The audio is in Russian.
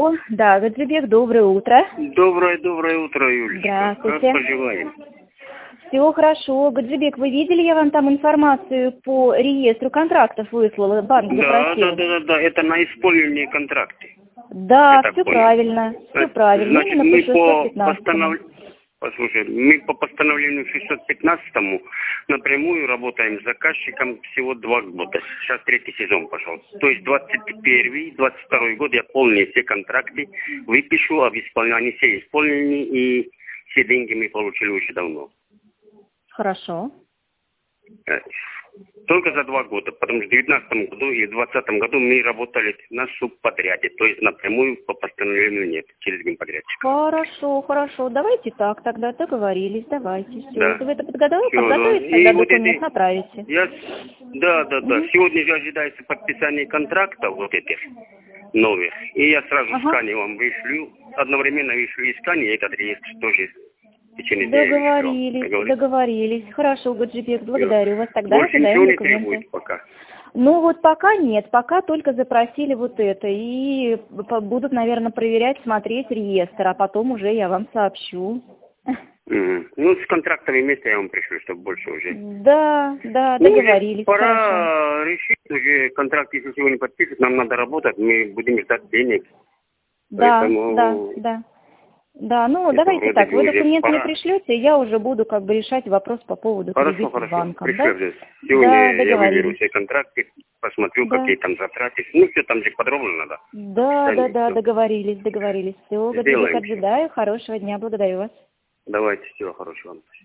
Алло, да, Гаджибек, доброе утро. Доброе утро, Юлечка. Здравствуйте. Как поживаем? Все хорошо. Гаджибек, вы видели, я вам там информацию по реестру контрактов выслала, банк запросил? Да. Это на исполнение контракта. Да, Я так все понял. правильно, все правильно. Значит, Именно мы по по 615. Послушай, мы по постановлению 615 напрямую работаем с заказчиком всего 2 года. Сейчас 3-й сезон пошел. То есть 21-22 год я полные все контракты выпишу, об исполнении все исполнены, и все деньги мы получили уже давно. Хорошо. Только за 2 года, потому что в 2019 году и в 2020 году мы работали на субподряде, то есть напрямую по постановлению нет, через генподрядчика. Хорошо. Давайте так, тогда договорились, давайте. Все. Да. Вы это подготовите, Всё, тогда и вот документ эти... направите. Да. Мгм. Сегодня же ожидается подписание контрактов вот этих новых. И я сразу скани вам вышлю, одновременно вышлю и скани, и этот реестр тоже в течение дня вышлю. Договорились. Хорошо, Гаджибек, благодарю вас. Тогда Больше ожидаем ничего не документы. требует пока. Ну вот пока нет, пока только запросили вот это. И будут, наверное, проверять, смотреть реестр, а потом уже я вам сообщу. Ну, с контрактами вместе я вам пришлю, чтобы больше уже. Да, договорились. Пора Хорошо. решить уже контракт, если сегодня подпишут, нам надо работать, мы будем ждать денег. Да. Поэтому Да, ну это давайте вроде так, бы вы уже документы мне пора. пришлете, я уже буду как бы решать вопрос по поводу кредита с банком. Пришлю. Да? Сегодня я выберу Договорились. все контракты, посмотрю, Да. какие там затраты. Ну, все там же подробно надо. Да, Всё. договорились. Все, Гаджибек, Сделаем. ожидаю. Хорошего дня, благодарю вас. Давайте, всего хорошего вам.